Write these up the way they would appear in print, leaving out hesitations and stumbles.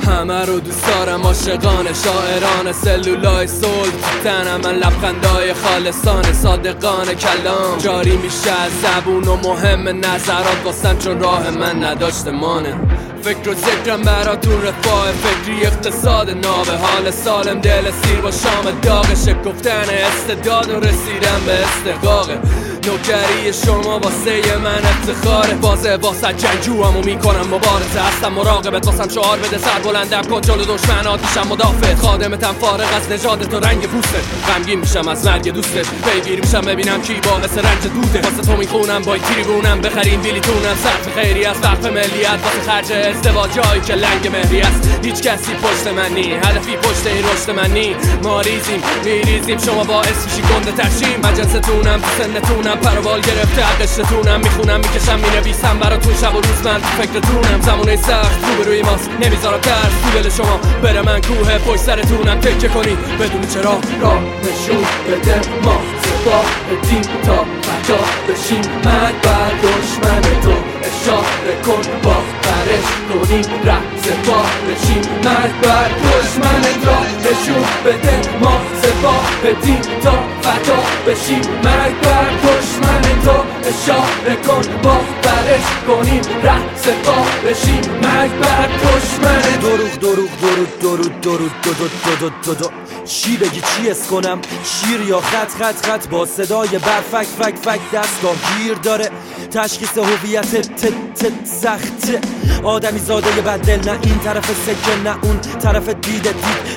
همه رو دوست دارم، عاشقانه شاعرانه، سلولای صلح تنم، من لبخندای خالصانه، صادقانه کلام جاری میشه از زبون و مهم نظرات واسم چون راه من نداشته مانه. فکر و ذکرم براتون رفاه فکری، اقتصاد نابه، حال سالم، دل سیر با شام داغ، شکفتن استعداد و رسیدن به استحقاقه. نوکری شما واسه من افتخاره، بازه واسه جنگجو همو میکنم مبارزه، هستم مراقبت واسم شعار بده، سر بلندم کن جلو دشمن آتیشم مدافع، خادمتم فارغ از نژادت و رنگ پوستت، غمگین میشم از مرگ دوستت، پیگیر میشم ببینم کی باعث رنج دوده، واسه تو میخونم با تریبونم، بخرین بلیتونم، صرف خیری از وقف ملیت، واسه خرج ازدواج جایی که لنگ مهری است، هیچ کسی پشت من نی، هدفی پشت این رشد من نی، ما ریزیم میریزیم شما باعث میشی گنده ترشیم، مجلستونم تو سنتونم، پروال گرفته قشتونم، میخونم میکشم مینویسم براتون، شب و روز من تو فکرتونم، زمونه سخت رو به روی ماست، نمیذارم ترس تو دل شما بره، من کوه پشت سرتونم، تکه کنی بدون چرا راه نشون بده، ما سپاهتیم تا فدا بشیم، مرگ بر دشمن تو، اشاره کن با برش کنیم ره سپاه بشیم، مرگ بر دشمن را نشون بده، ما سپاهتیم تا فدا بشیم، مرگ بر دشمن تو، اشاره کن با برش کنیم ره سپاه بشیم، مرگ بر دشمن. دروغ دروغ درود درود درود دودود دودو، چی بگی چی اس کنم، شیر یا خط خط خط، با صدای برفک فک فک دستگاه گیر داره، تشخیص هویت تت تت سخته، آدمی زاده بدل، نه این طرف سکه نه اون طرف دیده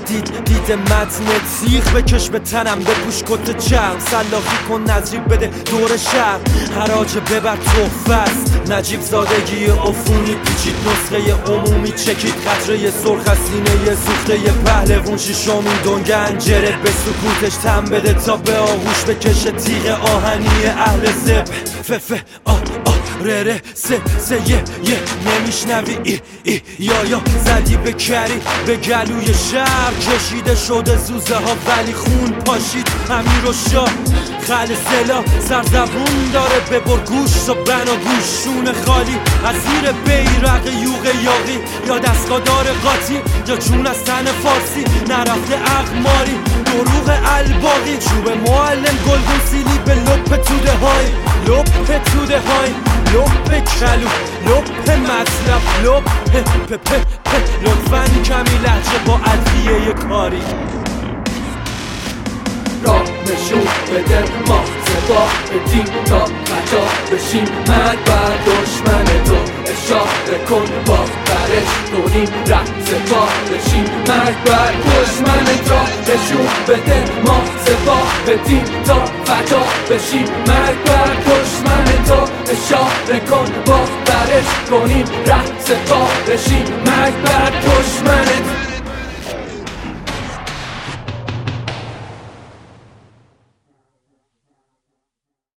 دید متنت، سیخ بکش به تنم، بپوش کت چرم، سلاخی کن نجیب بده دور شهر، حراج ببر تحفه است، نجیب زادگی عفونی پیچید، نسخه عمومی چکید، قطره سرخ از سینه سوخته پهلوون، شیشمین دنگنجره به سکوتش تم بده تا به آغوش بکشه تیغ آهنی اهل زب، ففه ره سه یه نمیشنوی یا زدی به کری به گلوی شهر، کشیده شده زوزه ها ولی خون پاشید امیر و شاه، خل سلا سرزبون داره، ببر گوش و بنا گوشون خالی، از زیر بیرق یوغ یاقی، یا دستگادار قاطی، یا چون از تن فارسی نرفته اقماری، دروغ الباقی، چوب معلم گلگون سیلی به لپ توده های، لپ توده های، لپ کلو، لپ مطلب، لپ لطفاً کمی لحجه با ادویه کاری، راه نشون بده، ما سپاهتیم تا فدا بشیم، مرگ بر دشمن تو، اشاره کن با برش کنیم ره سپاه بشیم، مرگ بر دشمن را نشون بده، ما سپاهتیم تا فدا بشیم، مرگ بر دشمن تو، اشاره کن با برش کنیم ره سپاه بشیم، مرگ بر دشمن